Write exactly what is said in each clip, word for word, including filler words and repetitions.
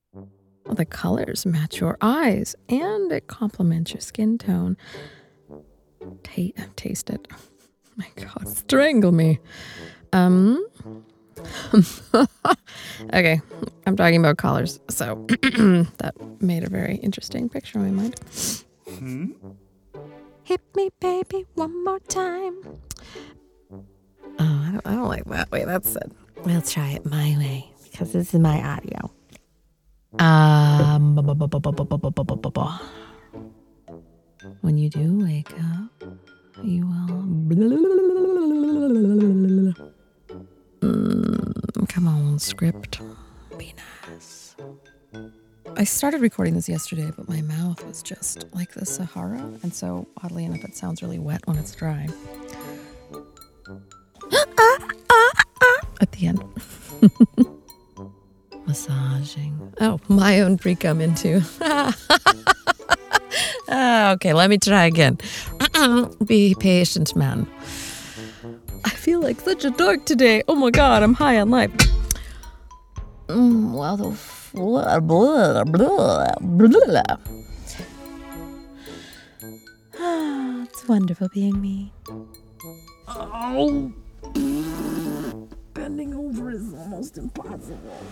Well, the colors match your eyes and it complements your skin tone. Ta- taste it. My God, strangle me. Um. Okay, I'm talking about colors, so that made a very interesting picture in my mind. Hmm? Hit me, baby, one more time. Oh, I don't, I don't like that way. That's it. We'll try it my way because this is my audio. Um, when you do wake up, you will. Mm, come on, script. Be nice. I started recording this yesterday, but my mouth was just like the Sahara, and so oddly enough, it sounds really wet when it's dry. At the end. Massaging. Oh, my own pre-cum into. Ah, okay, let me try again. Be patient, man. I feel like such a dork today. Oh my God, I'm high on life. Mm, well, the blah, blah, blah, blah. Ah, it's wonderful being me. Oh, bending over is almost impossible.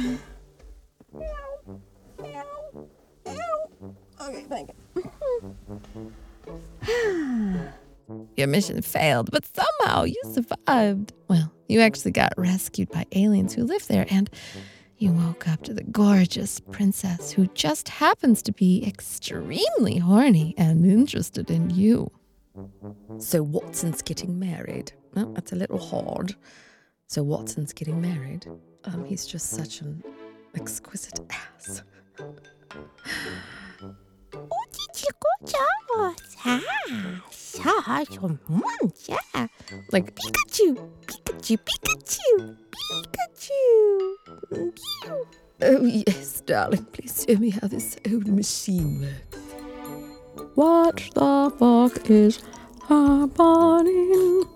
Ow, ow, ow. Okay, thank you. Your mission failed, but somehow you survived. Well, you actually got rescued by aliens who live there, and you woke up to the gorgeous princess who just happens to be extremely horny and interested in you. So Watson's getting married. Well, that's a little hard. So Watson's getting married. Um, he's just such an exquisite ass. Like Pikachu, Pikachu, Pikachu, Pikachu. Oh yes, darling, please show me how this old machine works. What the fuck is happening?